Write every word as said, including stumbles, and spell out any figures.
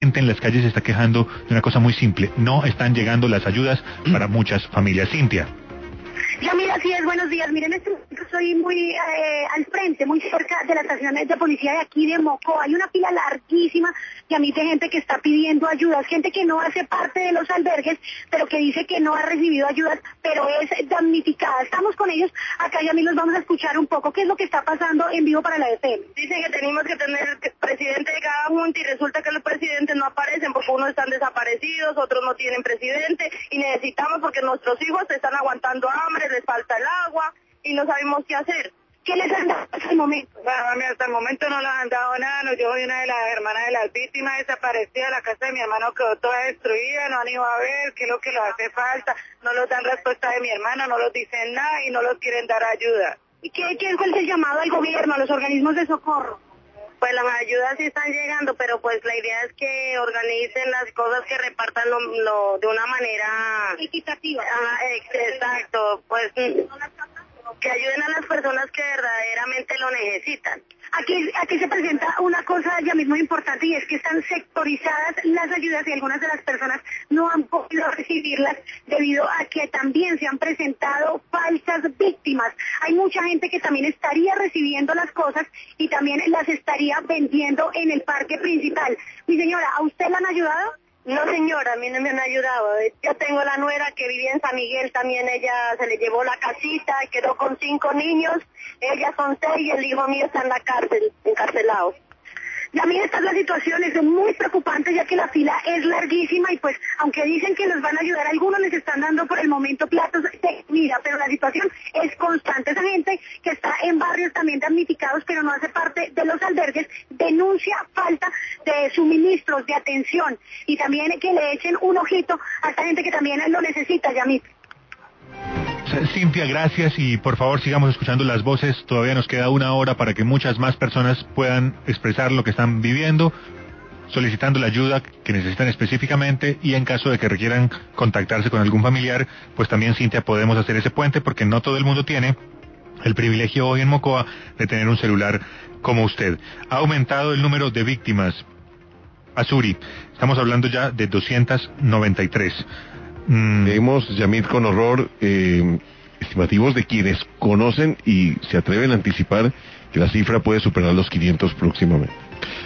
gente en las calles se está quejando de una cosa muy simple: no están llegando las ayudas para muchas familias. Cintia. Ya mira, así es, buenos días. Miren, este soy muy eh, al frente, muy cerca de las estaciones de policía de aquí de Mocoa. Hay una fila larguísima y a mí de gente que está pidiendo ayudas, gente que no hace parte de los albergues, pero que dice que no ha recibido ayudas, pero es damnificada. Estamos con ellos acá y a mí los vamos a escuchar un poco qué es lo que está pasando en vivo para la F M. Dicen que tenemos que tener el presidente de cada junta y resulta que los presidentes no aparecen porque unos están desaparecidos, otros no tienen presidente y necesitamos porque nuestros hijos están aguantando hambre, les falta el agua y no sabemos qué hacer. ¿Qué les han dado hasta el momento? Bueno, a mí hasta el momento no les han dado nada. No, yo soy una de las hermanas de las víctimas desaparecidas. La casa de mi hermano quedó toda destruida, no han ido a ver qué es lo que les hace falta. No nos dan respuesta de mi hermano, no nos dicen nada y no nos quieren dar ayuda. ¿Y qué, qué fue el llamado al gobierno, a los organismos de socorro? Pues las ayudas sí están llegando, pero pues la idea es que organicen las cosas, que repartan lo, lo, de una manera equitativa. Ah, exacto, pues que ayuden a las personas que verdaderamente lo necesitan. Aquí, aquí se presenta una cosa ya mismo importante y es que están sectorizadas las ayudas y algunas de las personas no han podido recibirlas debido a que también se han presentado falsas víctimas. Hay mucha gente que también estaría recibiendo las cosas y también las estaría vendiendo en el parque principal. Mi señora, ¿a usted la han ayudado? No, señora, a mí no me han ayudado. Yo tengo la nuera que vivía en San Miguel, también ella se le llevó la casita y quedó con cinco niños. Ellas son seis y el hijo mío está en la cárcel, encarcelado. Ya mira, esta es la situación, es muy preocupante ya que la fila es larguísima y pues aunque dicen que nos van a ayudar, algunos les están dando por el momento platos de comida, pero la situación es constante. Esa gente que está en barrios también damnificados pero no hace parte de los albergues denuncia falta de suministros, de atención y también que le echen un ojito a esta gente que también lo necesita, Yamit. Cintia, gracias y por favor sigamos escuchando las voces. Todavía nos queda una hora para que muchas más personas puedan expresar lo que están viviendo, solicitando la ayuda que necesitan específicamente y en caso de que requieran contactarse con algún familiar, pues también, Cintia, podemos hacer ese puente porque no todo el mundo tiene el privilegio hoy en Mocoa de tener un celular como usted. Ha aumentado el número de víctimas. Azuri, estamos hablando ya de doscientos noventa y tres. Vemos, Yamit, con horror eh, estimativos de quienes conocen y se atreven a anticipar que la cifra puede superar los quinientos próximamente.